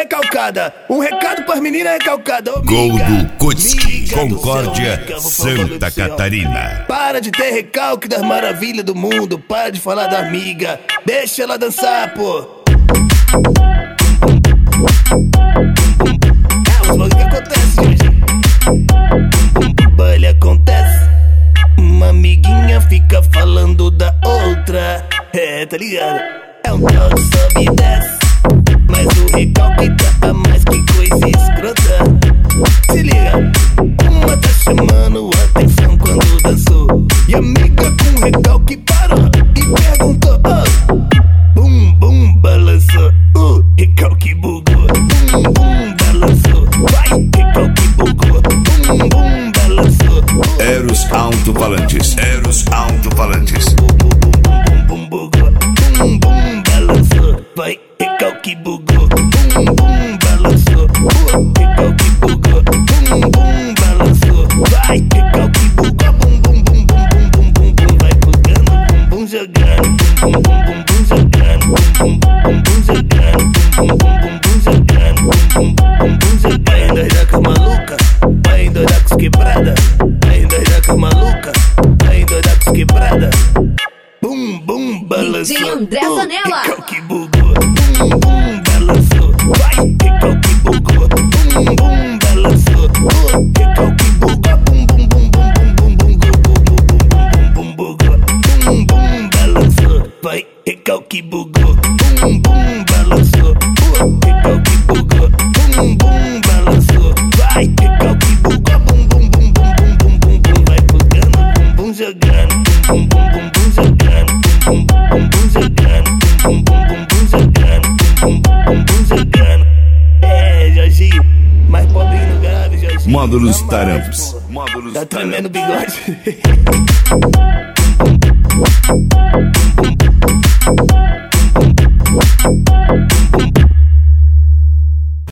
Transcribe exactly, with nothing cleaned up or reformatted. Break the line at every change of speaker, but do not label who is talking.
recalcada. Um recado pras meninas recalcadas.
Gol do Kutski, Concórdia, Santa Catarina.
Para de ter recalque das maravilhas do mundo. Para de falar da amiga. Deixa ela dançar, pô. É os bagulho que acontece, gente. Baile acontece. Uma amiguinha fica falando da outra. É, tá ligado? É um tal de sobe e desce. Mas o recalque tá a mais que coisa escrota. Se liga, uma tá chamando atenção quando dançou. E a amiga com recalque parou e perguntou, oh. Bum, bum, balançou, uh, recalque bugou. Bum, bum, balançou, vai, recalque bugou. Bum, bum, balançou, uh,
Eros Alto-Falantes, Eros Alto-Falantes.
Bum, bum, bum, bugou. Bum, bum, balançou, vai, recalque bugou. Bum, bum, balançou, uh, recalque bugou. Bum, bum, balançou, vai, recalque bugou. Bum, bum, bum, bum, bum, bum, bum, bum, vai bugando, bum, bum, jogando. Bum, bum, bum, bum, jogando. Bum, bum, bum, jogando. Bum, bum, bum, bum, jogando. Bum, bum, bum, jogando. Vai endoidar com a maluca, vai endoidar com os quebrada. Vai endoidar com a maluca, vai endoidar com os quebrada. Bum, bum, balançou,
D J André
uh,
Zanella.
recalque bugou. Bum, bum, balançou, vai, recalque bugou. Bum, bum, balançou, uh, recalque bugou. Bum, bum, bum, bum, bum, bum, bum, bum, bum, bum, bugou. Bum, bum, balançou, vai, recalque bugou. Bum, bum, balançou, uh, recalque bugou. Bum, bum, balançou, vai, recalque bugou. Bum, bum, bum, bum, bum, bum, bum, bum, vai bugando, bum, bum, jogando. Bum, bum, bum, bum, jogando. Bum, bum, bum, jogando. Bum, bum, bum, bum, jogando. Bum, bum, bum, jogando. É, Jorginho, mais pobrinho no grave, Jorginho.
Módulos
Tá mais,
Tarampos.
pô.
Módulos
Tá tremendo o
Tarampos.
bigode.